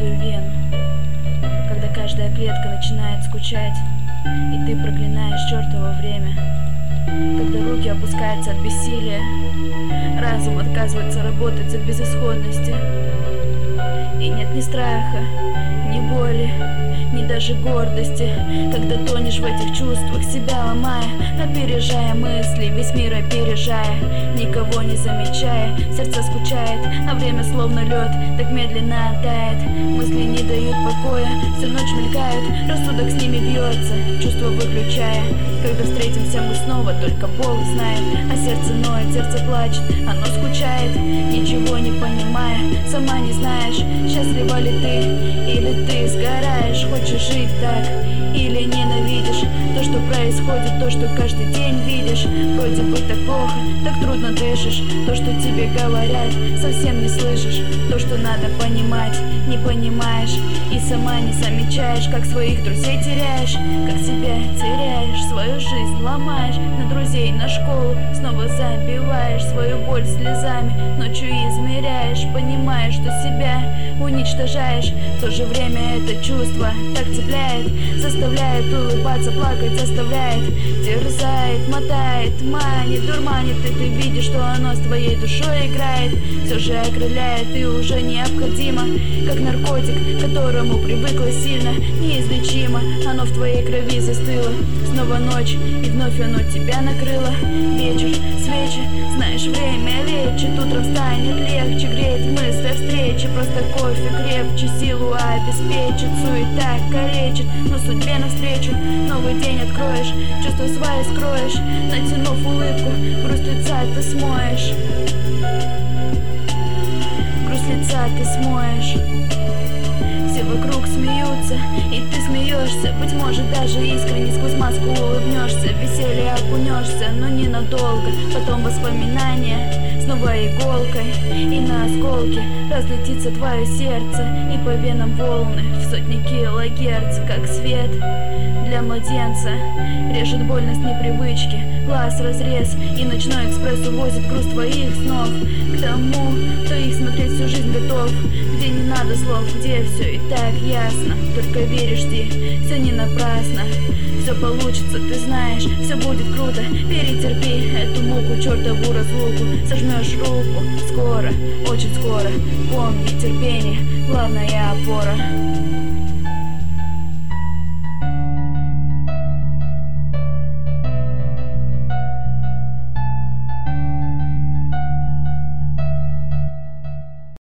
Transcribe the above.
каждую вену, когда каждая клетка начинает скучать, и ты проклинаешь чертово время, когда руки опускаются от бессилия, разум отказывается работать от безысходности, и нет ни страха, ни боли, ни даже гордости, когда тонешь в этих чувствах, себя ломая, опережая мысли, весь мир опережая, никого не замечая, сердце скучает, а время словно лед, так медленно тает, мысли не дают покоя, всю ночь мелькают, рассудок с ними бьется, чувства выключая, когда встретимся мы снова, только Бог знает, а сердце ноет, сердце плачет, оно скучает, ничего не понимая, сама не знаешь, счастлива ли ты, или ты сгораешь, хочешь жить так, или ненавидишь то, что происходит, то, что каждый день видишь, вроде бы так плохо, так трудно дышишь, то, что тебе говорят, совсем не слышишь, то, что надо понимать, не понимаешь, и сама не замечаешь, как своих друзей теряешь, как себя теряешь, свою жизнь ломаешь, на друзей, на школу снова забиваешь, свою боль слезами ночью измеряешь, понимаешь, что себя уничтожаешь, в то же время это чувство так цепляет, заставляет улыбаться, плакать заставляет, терзает, мотает, манит, дурманит, и ты видишь, что оно с твоей душой играет, все же окрыляет и уже необходимо, как наркотик, к которому привыкла сильно, неизлечимо, оно в твоей крови застыло, снова ночь, и вновь оно тебя накрыло, вечер, свечи, знаешь, время лечит, утром станет легче, греть мысли о встрече, просто кофе крепче, силу обеспечит, суета калечит, но судьбе навстречу, новый день откроешь, чувства свои скроешь, натянув улыбку, грусть лица ты смоешь, грусть лица ты смоешь. Все вокруг смеются, и ты смеешься, быть может даже искренне сквозь маску улыбнешься, в веселье окунешься, но ненадолго, потом воспоминания снова иголкой, и на осколки разлетится твое сердце, и по венам волны в сотни килогерц, как свет для младенца, режет больно с непривычки, глаз разрез, и ночной экспресс увозит груз твоих снов к тому, кто их смотреть всю жизнь готов, где не надо слов, где все и так ясно, только веришь, жди, все не напрасно, все получится, ты знаешь, все будет круто, перетерпи эту муку, чертову разлуку, сожмешь руку, скоро, очень скоро, помни, терпение, главная опора.